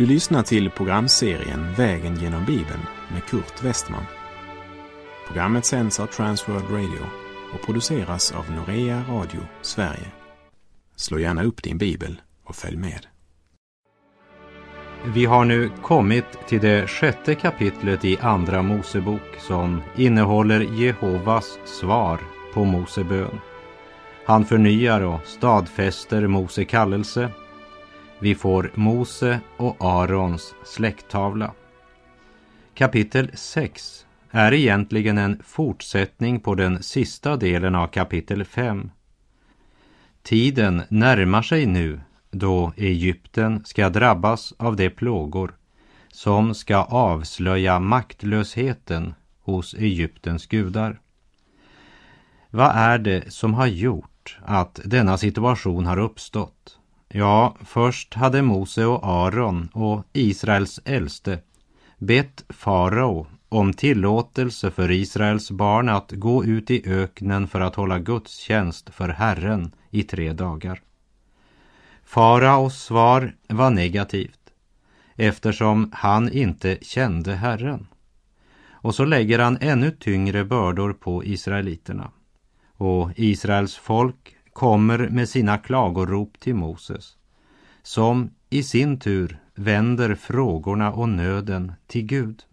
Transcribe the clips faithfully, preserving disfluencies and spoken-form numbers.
Du lyssnar till programserien Vägen genom Bibeln med Kurt Westman. Programmet sänds av Transworld Radio och produceras av Norea Radio Sverige. Slå gärna upp din bibel och följ med. Vi har nu kommit till det sjätte kapitlet i Andra Mosebok som innehåller Jehovas svar på Mose bön. Han förnyar och stadfäster Mose kallelse. Vi får Mose och Arons släkttavla. Kapitel sex är egentligen en fortsättning på den sista delen av kapitel fem. Tiden närmar sig nu då Egypten ska drabbas av de plågor som ska avslöja maktlösheten hos Egyptens gudar. Vad är det som har gjort att denna situation har uppstått? Ja, först hade Mose och Aron och Israels äldste bett farao om tillåtelse för Israels barn att gå ut i öknen för att hålla gudstjänst för Herren i tre dagar. Faraos svar var negativt eftersom han inte kände Herren. Och så lägger han ännu tyngre bördor på israeliterna. Och Israels folk kommer med sina klagorop till Moses, som i sin tur vänder frågorna och nöden till Gud.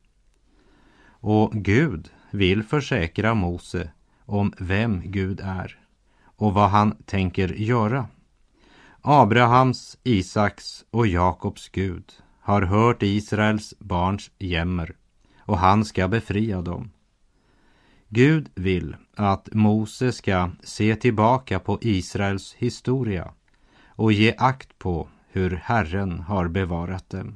Och Gud vill försäkra Mose om vem Gud är och vad han tänker göra. Abrahams, Isaks och Jakobs Gud har hört Israels barns jämmer och han ska befria dem. Gud vill att Mose ska se tillbaka på Israels historia och ge akt på hur Herren har bevarat dem.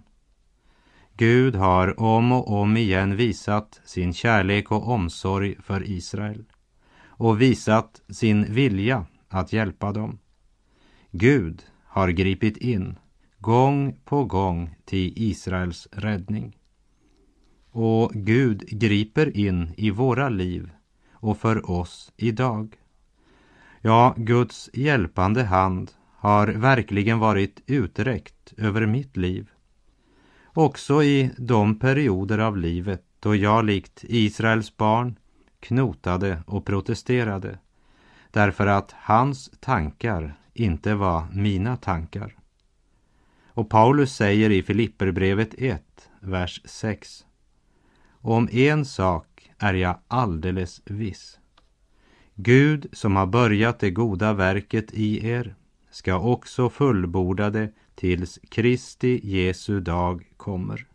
Gud har om och om igen visat sin kärlek och omsorg för Israel och visat sin vilja att hjälpa dem. Gud har gripit in gång på gång till Israels räddning. Och Gud griper in i våra liv och för oss idag. Ja, Guds hjälpande hand har verkligen varit uträckt över mitt liv. Också i de perioder av livet då jag likt Israels barn knotade och protesterade, därför att hans tankar inte var mina tankar. Och Paulus säger i Filipperbrevet ett, vers sex: om en sak är jag alldeles viss. Gud som har börjat det goda verket i er ska också fullborda det tills Kristi Jesu dag kommer.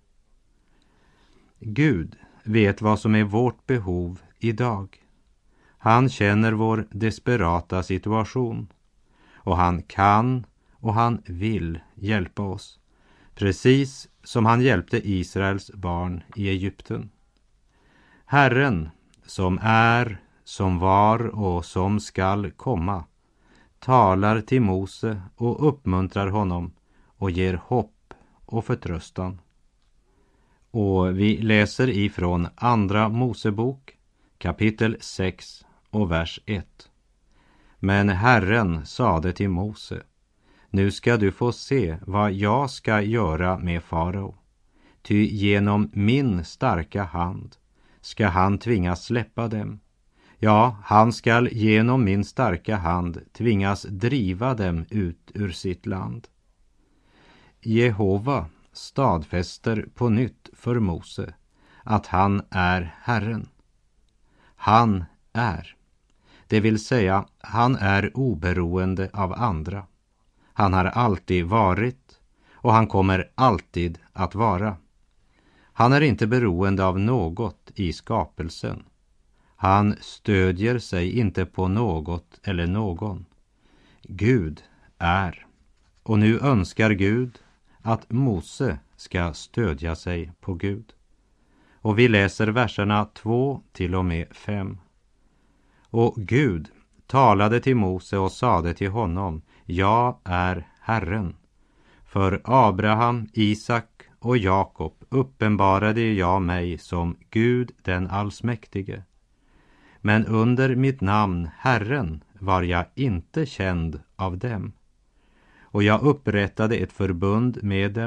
Gud vet vad som är vårt behov idag. Han känner vår desperata situation och han kan och han vill hjälpa oss, precis som han hjälpte Israels barn i Egypten. Herren som är, som var och som skall komma talar till Mose och uppmuntrar honom och ger hopp och förtröstan. Och vi läser ifrån Andra Mosebok kapitel sex och vers ett. Men Herren sade till Mose: nu ska du få se vad jag ska göra med farao. Ty genom min starka hand ska han tvingas släppa dem. Ja, han skall genom min starka hand tvingas driva dem ut ur sitt land. Jehova stadfäster på nytt för Mose att han är Herren. Han är. Det vill säga, han är oberoende av andra. Han har alltid varit och han kommer alltid att vara. Han är inte beroende av något i skapelsen. Han stödjer sig inte på något eller någon. Gud är. Och nu önskar Gud att Mose ska stödja sig på Gud. Och vi läser verserna två till och med fem. Och Gud talade till Mose och sade till honom: jag är Herren. För Abraham, Isak och Jakob uppenbarade jag mig som Gud den allsmäktige. Men under mitt namn Herren var jag inte känd av dem. Och jag upprättade ett förbund med dem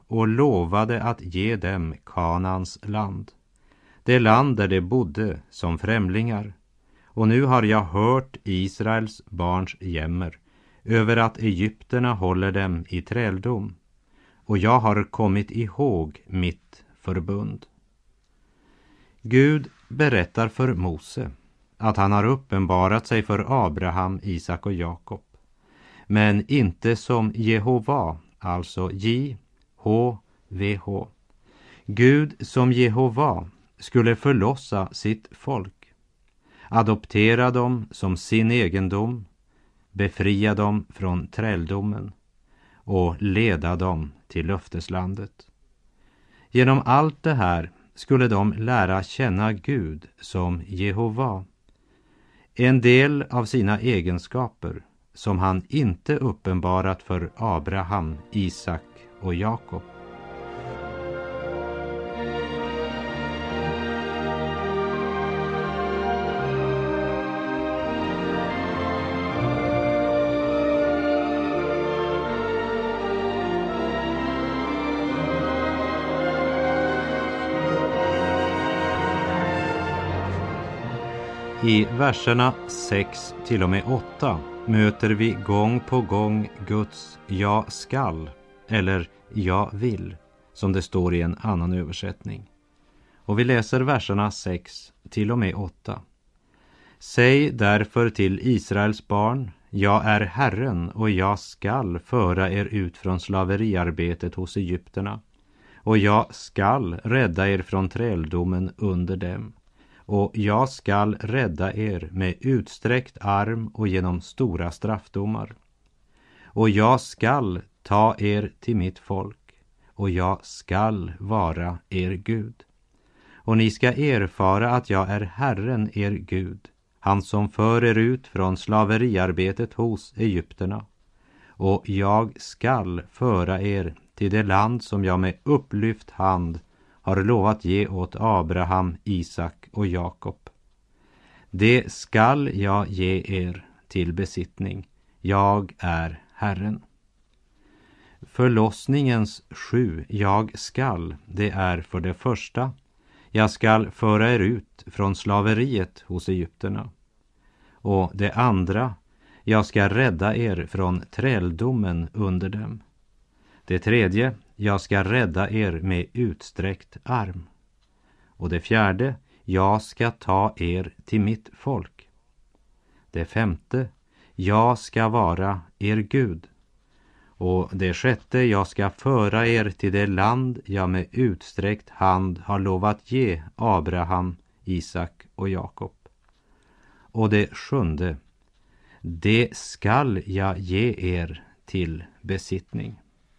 och lovade att ge dem Kanaans land, det land där de bodde som främlingar. Och nu har jag hört Israels barns jämmer över att egypterna håller dem i träldom, och jag har kommit ihåg mitt förbund. Gud berättar för Mose att han har uppenbarat sig för Abraham, Isak och Jakob, men inte som Jehova, alltså J H V H. Gud som Jehova skulle förlossa sitt folk, adoptera dem som sin egendom, befria dem från träldomen och leda dem till löfteslandet. Genom allt det här skulle de lära känna Gud som Jehova, en del av sina egenskaper som han inte uppenbarat för Abraham, Isak och Jakob. I verserna sex till och med åtta möter vi gång på gång Guds jag skall eller jag vill, som det står i en annan översättning. Och vi läser verserna sex till och med åtta. Säg därför till Israels barn, jag är Herren och jag skall föra er ut från slaveriarbetet hos egypterna, och jag skall rädda er från träldomen under dem. Och jag skall rädda er med utsträckt arm och genom stora straffdomar. Och jag skall ta er till mitt folk, och jag skall vara er Gud. Och ni ska erfara att jag är Herren er Gud, han som för er ut från slaveriarbetet hos egypterna. Och jag skall föra er till det land som jag med upplyft hand har lovat ge åt Abraham, Isak och Jakob. Det skall jag ge er till besittning. Jag är Herren. Förlossningens sju jag skall, det är för det första, jag skall föra er ut från slaveriet hos egypterna. Och det andra, jag ska rädda er från träldomen under dem. Det tredje, jag ska rädda er med utsträckt arm. Och det fjärde, jag ska ta er till mitt folk. Det femte, jag ska vara er Gud. Och det sjätte, jag ska föra er till det land jag med utsträckt hand har lovat ge Abraham, Isak och Jakob. Och det sjunde, det skall jag ge er till besittning.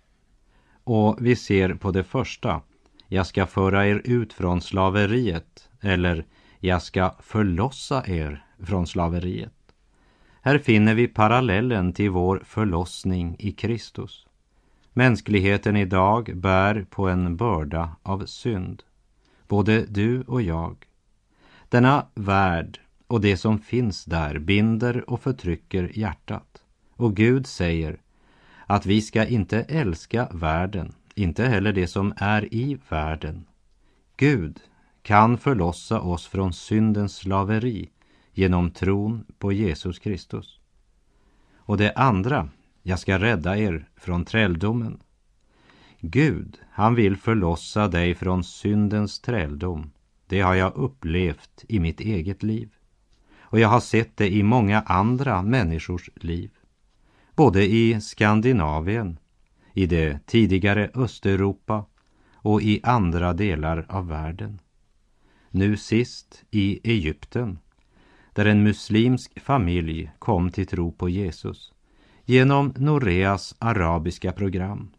Och vi ser på det första, jag ska föra er ut från slaveriet, eller jag ska förlossa er från slaveriet. Här finner vi parallellen till vår förlossning i Kristus. Mänskligheten idag bär på en börda av synd, både du och jag. Denna värld och det som finns där binder och förtrycker hjärtat. Och Gud säger att vi ska inte älska världen, inte heller det som är i världen. Gud kan förlossa oss från syndens slaveri genom tron på Jesus Kristus. Och det andra, jag ska rädda er från träldomen. Gud, han vill förlossa dig från syndens träldom. Det har jag upplevt i mitt eget liv. Och jag har sett det i många andra människors liv. Både i Skandinavien, i det tidigare Östeuropa och i andra delar av världen. Nu sist i Egypten, där en muslimsk familj kom till tro på Jesus genom Noreas arabiska program.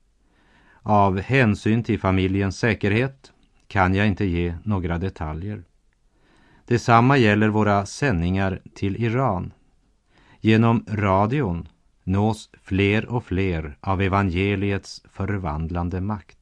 Av hänsyn till familjens säkerhet kan jag inte ge några detaljer. Detsamma gäller våra sändningar till Iran. Genom radion nås fler och fler av evangeliets förvandlande makt.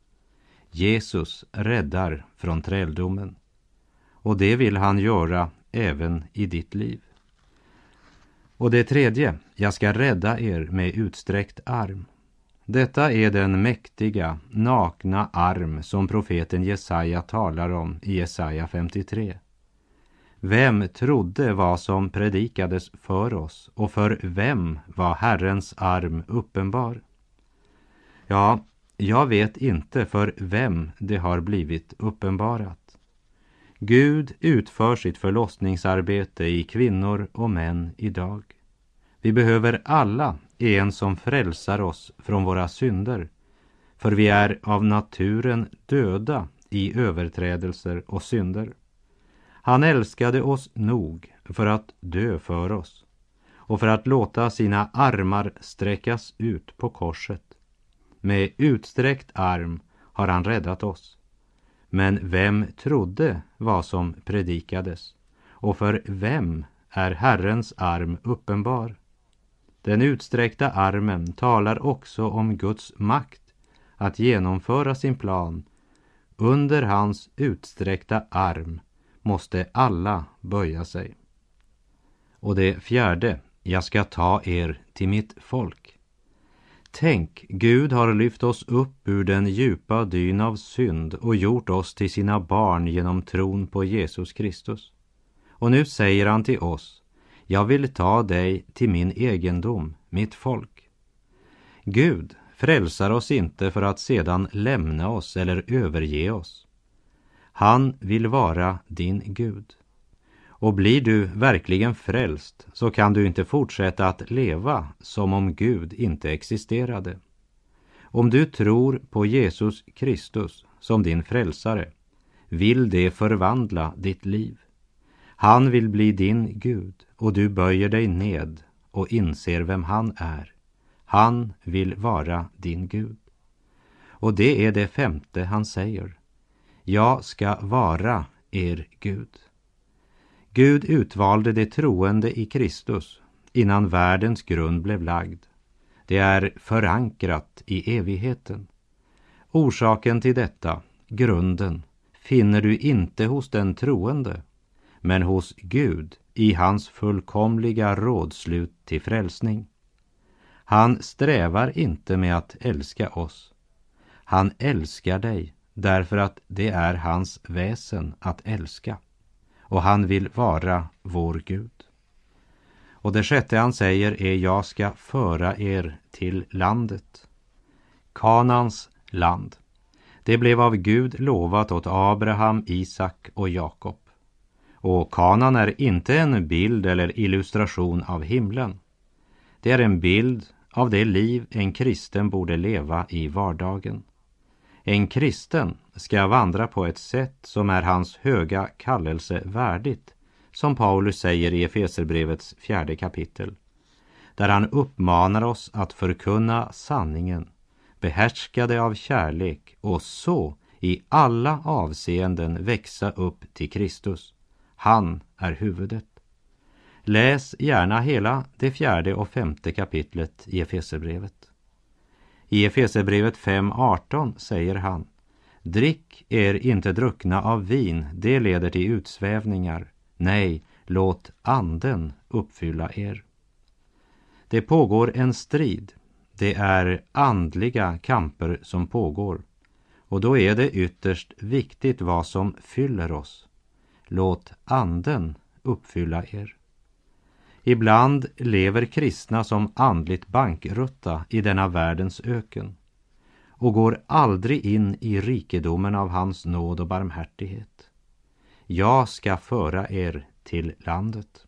Jesus räddar från träldomen, och det vill han göra även i ditt liv. Och det tredje, jag ska rädda er med utsträckt arm. Detta är den mäktiga, nakna arm som profeten Jesaja talar om i Jesaja femtiotre. Vem trodde vad som predikades för oss, och för vem var Herrens arm uppenbar? Ja, jag vet inte för vem det har blivit uppenbarat. Gud utför sitt förlossningsarbete i kvinnor och män idag. Vi behöver alla en som frälsar oss från våra synder, för vi är av naturen döda i överträdelser och synder. Han älskade oss nog för att dö för oss och för att låta sina armar sträckas ut på korset. Med utsträckt arm har han räddat oss. Men vem trodde vad som predikades? Och för vem är Herrens arm uppenbar? Den utsträckta armen talar också om Guds makt att genomföra sin plan. Under hans utsträckta arm måste alla böja sig. Och det fjärde, jag ska ta er till mitt folk. Tänk, Gud har lyft oss upp ur den djupa dyn av synd och gjort oss till sina barn genom tron på Jesus Kristus. Och nu säger han till oss, jag vill ta dig till min egendom, mitt folk. Gud frälsar oss inte för att sedan lämna oss eller överge oss. Han vill vara din Gud. Och blir du verkligen frälst så kan du inte fortsätta att leva som om Gud inte existerade. Om du tror på Jesus Kristus som din frälsare vill det förvandla ditt liv. Han vill bli din Gud och du böjer dig ned och inser vem han är. Han vill vara din Gud. Och det är det femte han säger. Jag ska vara er Gud. Gud utvalde det troende i Kristus innan världens grund blev lagd. Det är förankrat i evigheten. Orsaken till detta, grunden, finner du inte hos den troende, men hos Gud i hans fullkomliga rådslut till frälsning. Han strävar inte med att älska oss. Han älskar dig därför att det är hans väsen att älska. Och han vill vara vår Gud. Och det sjätte han säger är, jag ska föra er till landet. Kanans land. Det blev av Gud lovat åt Abraham, Isak och Jakob. Och Kanan är inte en bild eller illustration av himlen. Det är en bild av det liv en kristen borde leva i vardagen. En kristen ska vandra på ett sätt som är hans höga kallelse värdigt, som Paulus säger i Efeserbrevets fjärde kapitel, där han uppmanar oss att förkunna sanningen, behärskade av kärlek och så i alla avseenden växa upp till Kristus. Han är huvudet. Läs gärna hela det fjärde och femte kapitlet i Efeserbrevet. I Efeserbrevet fem arton säger han, drick er inte druckna av vin, det leder till utsvävningar. Nej, låt anden uppfylla er. Det pågår en strid. Det är andliga kamper som pågår. Och då är det ytterst viktigt vad som fyller oss. Låt anden uppfylla er. Ibland lever kristna som andligt bankrutta i denna världens öken och går aldrig in i rikedomen av hans nåd och barmhärtighet. Jag ska föra er till landet.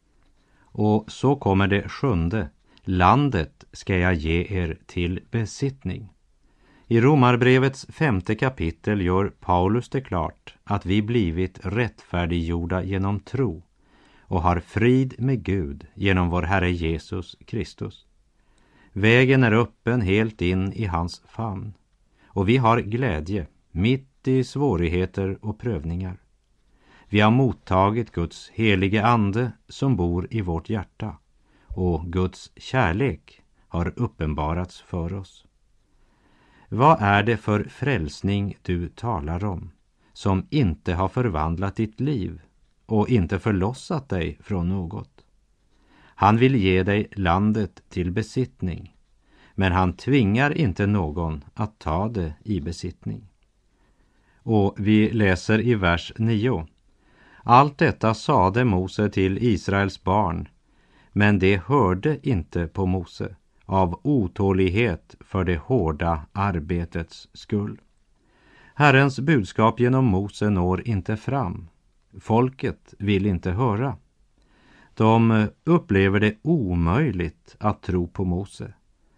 Och så kommer det sjunde. Landet ska jag ge er till besittning. I Romarbrevets femte kapitel gör Paulus det klart att vi blivit rättfärdiggjorda genom tro och har frid med Gud genom vår Herre Jesus Kristus. Vägen är öppen helt in i hans famn och vi har glädje mitt i svårigheter och prövningar. Vi har mottagit Guds helige ande som bor i vårt hjärta och Guds kärlek har uppenbarats för oss. Vad är det för frälsning du talar om som inte har förvandlat ditt liv och inte förlossat dig från något? Han vill ge dig landet till besittning. men han tvingar inte någon att ta det i besittning. Och vi läser i vers nio. Allt detta sade Mose till Israels barn, men de hörde inte på Mose av otålighet för det hårda arbetets skull. Herrens budskap genom Mose når inte fram. Folket vill inte höra. De upplever det omöjligt att tro på Mose.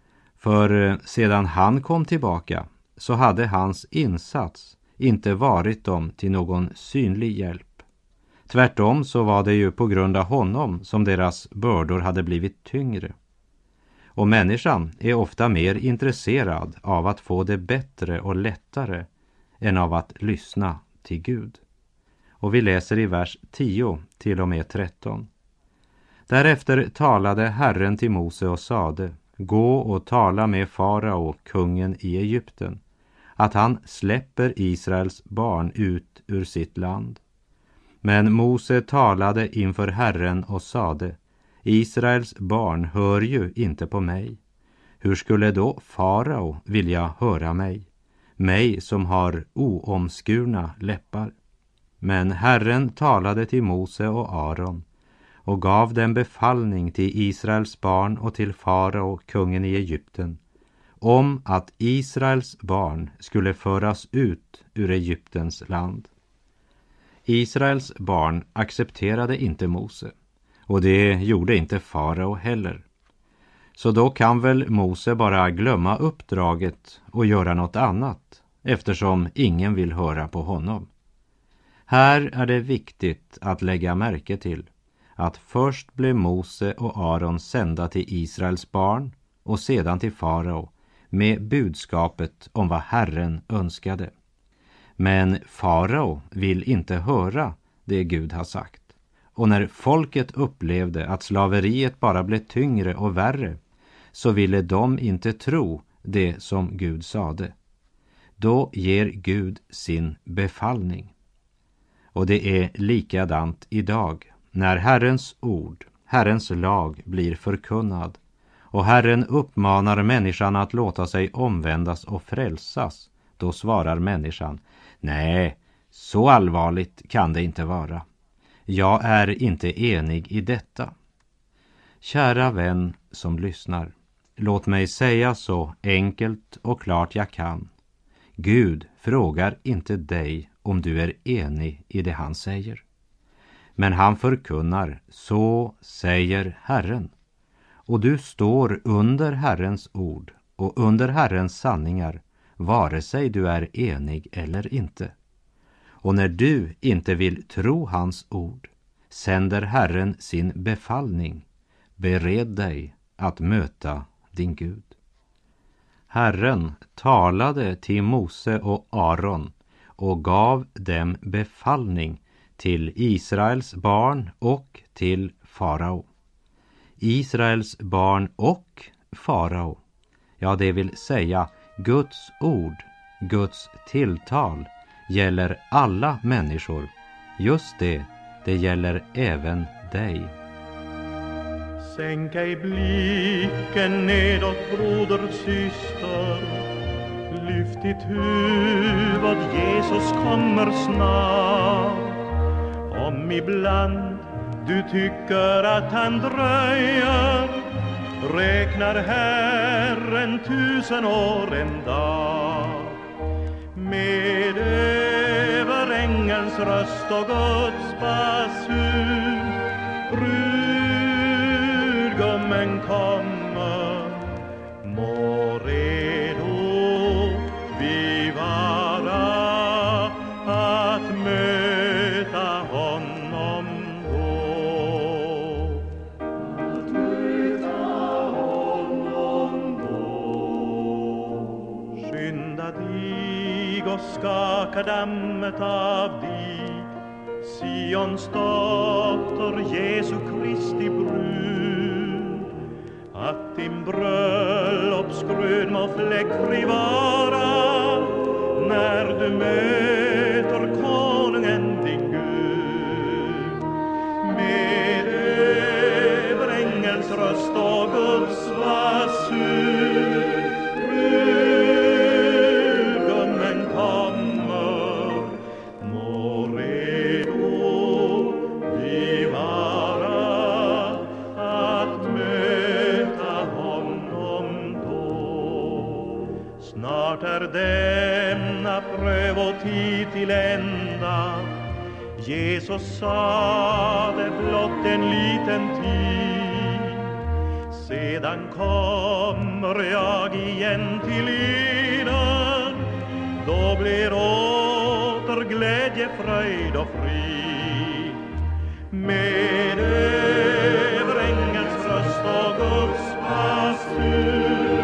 För sedan han kom tillbaka så hade hans insats inte varit dem till någon synlig hjälp. Tvärtom så var det ju på grund av honom som deras bördor hade blivit tyngre. Och människan är ofta mer intresserad av att få det bättre och lättare än av att lyssna till Gud. Och vi läser i vers tio till och med tretton. Därefter talade Herren till Mose och sade: gå och tala med farao, kungen i Egypten, att han släpper Israels barn ut ur sitt land. Men Mose talade inför Herren och sade: Israels barn hör ju inte på mig. Hur skulle då farao vilja höra mig, mig som har oomskurna läppar? Men Herren talade till Mose och Aron och gav dem befallning till Israels barn och till farao, kungen i Egypten, om att Israels barn skulle föras ut ur Egyptens land. Israels barn accepterade inte Mose, och det gjorde inte farao heller. Så då kan väl Mose bara glömma uppdraget och göra något annat, eftersom ingen vill höra på honom. Här är det viktigt att lägga märke till att först blev Mose och Aron sända till Israels barn och sedan till farao med budskapet om vad Herren önskade. Men farao vill inte höra det Gud har sagt. Och när folket upplevde att slaveriet bara blev tyngre och värre, så ville de inte tro det som Gud sade. Då ger Gud sin befallning. Och det är likadant idag, när Herrens ord, Herrens lag blir förkunnad och Herren uppmanar människan att låta sig omvändas och frälsas. Då svarar människan: nej, så allvarligt kan det inte vara. Jag är inte enig i detta. Kära vän som lyssnar, låt mig säga så enkelt och klart jag kan. Gud frågar inte dig om du är enig i det han säger. Men han förkunnar: så säger Herren. Och du står under Herrens ord och under Herrens sanningar, vare sig du är enig eller inte. Och när du inte vill tro hans ord, sänder Herren sin befallning: bered dig att möta din Gud. Herren talade till Mose och Aron och gav dem befallning till Israels barn och till farao. Israels barn och farao, ja, det vill säga Guds ord, Guds tilltal gäller alla människor. Just det, det gäller även dig. Sänk ej blicken nedåt, broder, syster. Lyft ditt huvud, Jesus kommer snart. Om ibland du tycker att han dröjer, räknar Herren tusen år en dag. Med över ängelns röst och Guds basun, brudgummen kommer. Må redo vi vara att möta honom då. Att möta honom då. Skynda dig och skaka dammet av dig, Sions dotter, Jesu Kristi brud. Att din bröllopsgröd må fläckfri vara, när du möter konungen din Gud. Med över ängels röst och Guds basun, tid till ända. Jesus sa det blott en liten tid. Sedan kommer jag igen till eden. Då blir åter glädje, fröjd och frid. Med överängens röst och Guds pastur.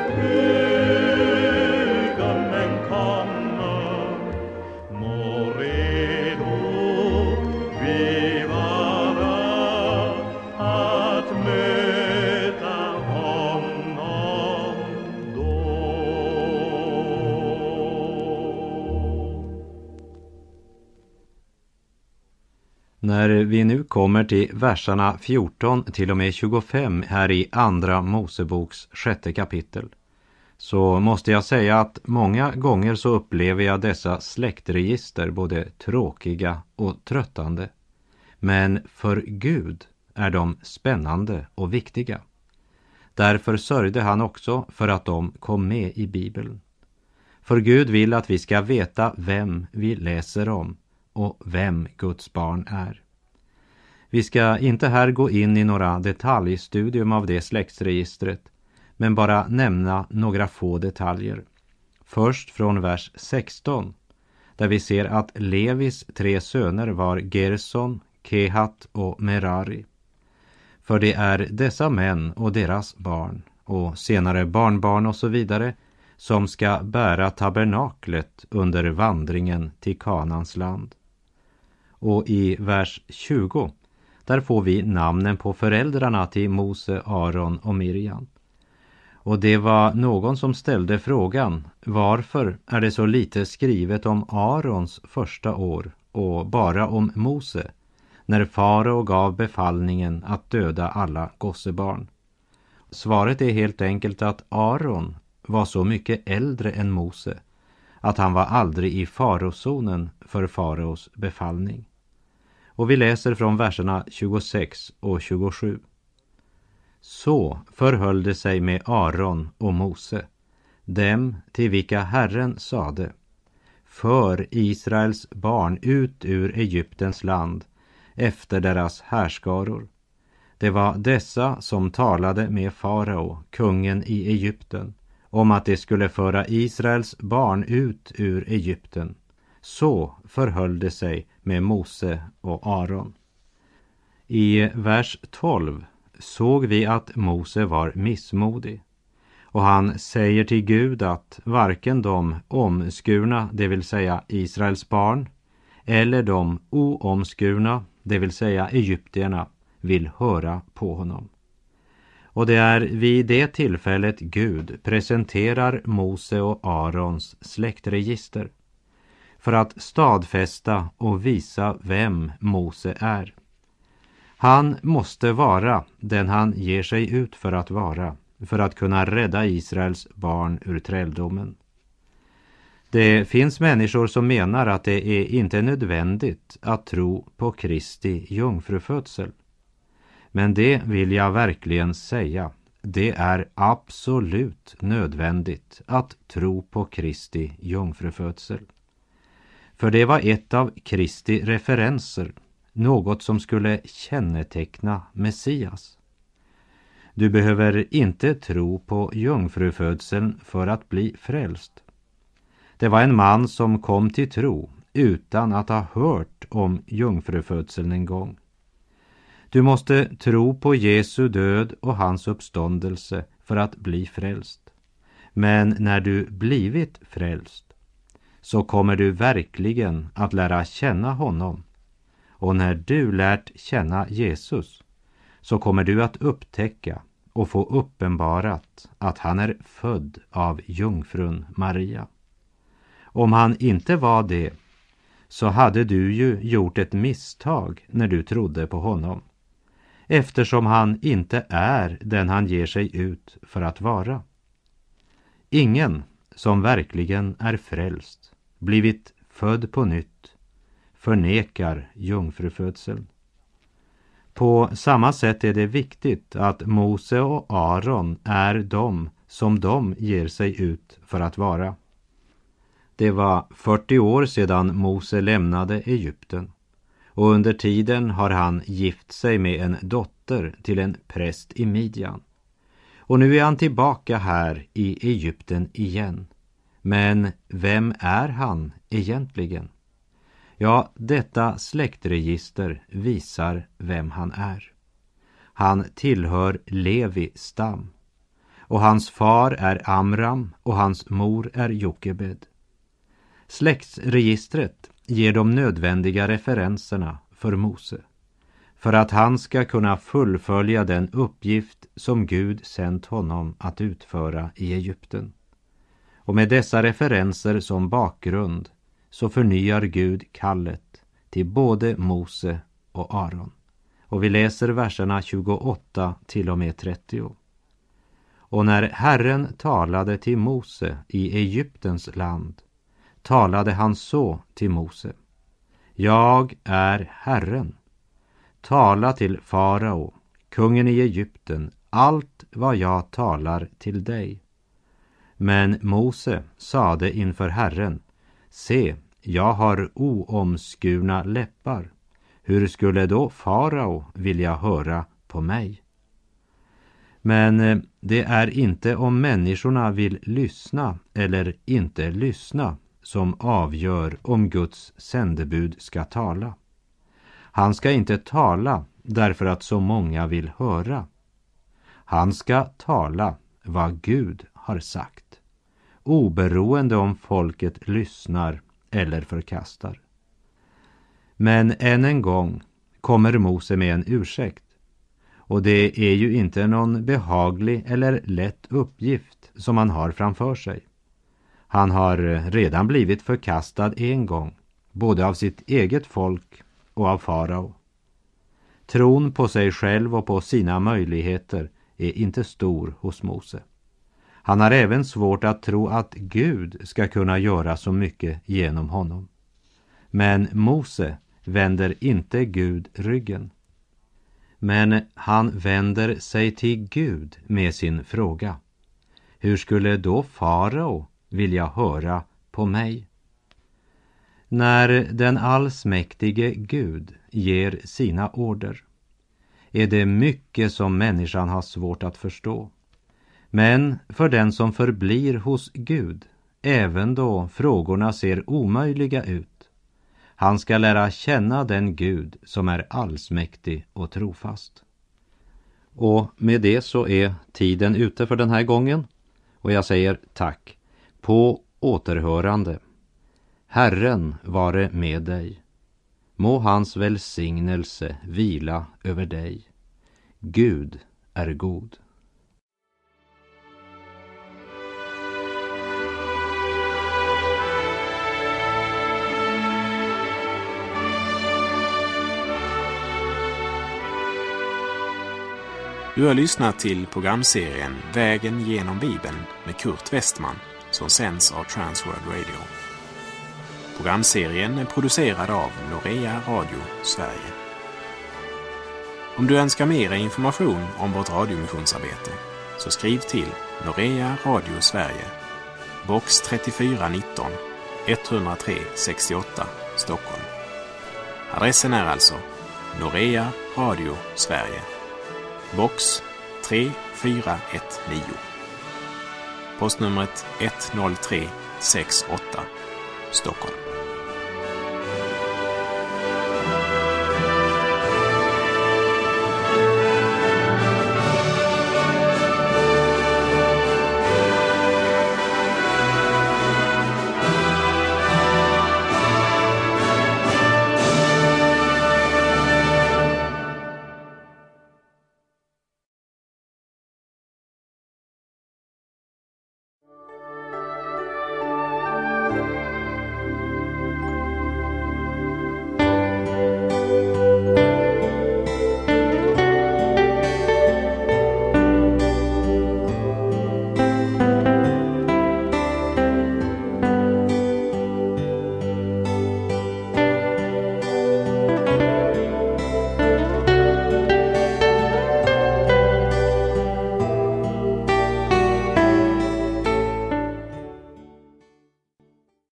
Brudgummen kommer. Må redo vi vara att möta honom då. När vi nu kommer till verserna fjorton till och med tjugofem här i andra Moseboks sjätte kapitel, så måste jag säga att många gånger så upplever jag dessa släktregister både tråkiga och tröttande. Men för Gud är de spännande och viktiga. Därför sörjde han också för att de kom med i Bibeln. För Gud vill att vi ska veta vem vi läser om och vem Guds barn är. Vi ska inte här gå in i några detaljstudium av det släktsregistret, men bara nämna några få detaljer. Först från vers sexton, där vi ser att Levis tre söner var Gerson, Kehat och Merari. För det är dessa män och deras barn, och senare barnbarn och så vidare, som ska bära tabernaklet under vandringen till Kanans land. Och i vers tjugo, där får vi namnen på föräldrarna till Mose, Aron och Miriam. Och det var någon som ställde frågan, varför är det så lite skrivet om Arons första år och bara om Mose, när farao gav befallningen att döda alla gossebarn? Svaret är helt enkelt att Aron var så mycket äldre än Mose, att han var aldrig i farozonen för faraos befallning. Och vi läser från verserna tjugosex och tjugosju. Så förhöll det sig med Aron och Mose, dem till vilka Herren sade: för Israels barn ut ur Egyptens land efter deras härskaror. Det var dessa som talade med farao, kungen i Egypten, om att det skulle föra Israels barn ut ur Egypten. Så förhöll det sig med Mose och Aron. I vers tolv såg vi att Mose var missmodig. Och han säger till Gud att varken de omskurna, det vill säga Israels barn, eller de oomskurna, det vill säga egyptierna, vill höra på honom. Och det är vid det tillfället Gud presenterar Mose och Arons släktregister för att stadfästa och visa vem Mose är. Han måste vara den han ger sig ut för att vara, för att kunna rädda Israels barn ur träldomen. Det finns människor som menar att det är inte nödvändigt att tro på Kristi jungfrufödsel. Men det vill jag verkligen säga, det är absolut nödvändigt att tro på Kristi jungfrufödsel. För det var ett av Kristi referenser, något som skulle känneteckna Messias. Du behöver inte tro på jungfrufödseln för att bli frälst. Det var en man som kom till tro utan att ha hört om jungfrufödseln en gång. Du måste tro på Jesu död och hans uppståndelse för att bli frälst. Men när du blivit frälst så kommer du verkligen att lära känna honom. Och när du lärt känna Jesus så kommer du att upptäcka och få uppenbarat att han är född av jungfrun Maria. Om han inte var det så hade du ju gjort ett misstag när du trodde på honom, eftersom han inte är den han ger sig ut för att vara. Ingen som verkligen är frälst, blivit född på nytt, förnekar jungfrufödseln. På samma sätt är det viktigt att Mose och Aron är de som de ger sig ut för att vara. Det var fyrtio år sedan Mose lämnade Egypten, och under tiden har han gift sig med en dotter till en präst i Midjan. Och nu är han tillbaka här i Egypten igen. Men vem är han egentligen? Ja, detta släktregister visar vem han är. Han tillhör Levi stam, och hans far är Amram och hans mor är Jokebed. Släktregistret ger de nödvändiga referenserna för Mose, för att han ska kunna fullfölja den uppgift som Gud sänt honom att utföra i Egypten. Och med dessa referenser som bakgrund så förnyar Gud kallet till både Mose och Aron. Och vi läser verserna tjugoåtta till och med trettio. Och när Herren talade till Mose i Egyptens land, talade han så till Mose: Jag är Herren. Tala till farao, kungen i Egypten, allt vad jag talar till dig. Men Mose sade inför Herren: Se, jag har oomskurna läppar. Hur skulle då farao vilja höra på mig? Men det är inte om människorna vill lyssna eller inte lyssna som avgör om Guds sändebud ska tala. Han ska inte tala därför att så många vill höra. Han ska tala vad Gud har sagt, oberoende om folket lyssnar eller förkastar. Men än en gång kommer Mose med en ursäkt. Och det är ju inte någon behaglig eller lätt uppgift som han har framför sig. Han har redan blivit förkastad en gång, både av sitt eget folk och av farao. Tron på sig själv och på sina möjligheter är inte stor hos Mose. Han har även svårt att tro att Gud ska kunna göra så mycket genom honom. Men Mose vänder inte Gud ryggen. Men han vänder sig till Gud med sin fråga: Hur skulle då farao vilja höra på mig? När den allsmäktige Gud ger sina order är det mycket som människan har svårt att förstå. Men för den som förblir hos Gud, även då frågorna ser omöjliga ut, han ska lära känna den Gud som är allsmäktig och trofast. Och med det så är tiden ute för den här gången. Och jag säger tack. På återhörande. Herren vare med dig. Må hans välsignelse vila över dig. Gud är god. Du har lyssnat till programserien Vägen genom Bibeln med Kurt Westman som sänds av Transworld Radio. Programserien är producerad av Norea Radio Sverige. Om du önskar mer information om vårt radiomissionsarbete så skriv till Norea Radio Sverige, box trettiofyra nitton, etthundratre sextioåtta, Stockholm. Adressen är alltså Norea Radio Sverige, box tre fyra ett nio. Postnumret ett noll tre sex åtta, Stockholm.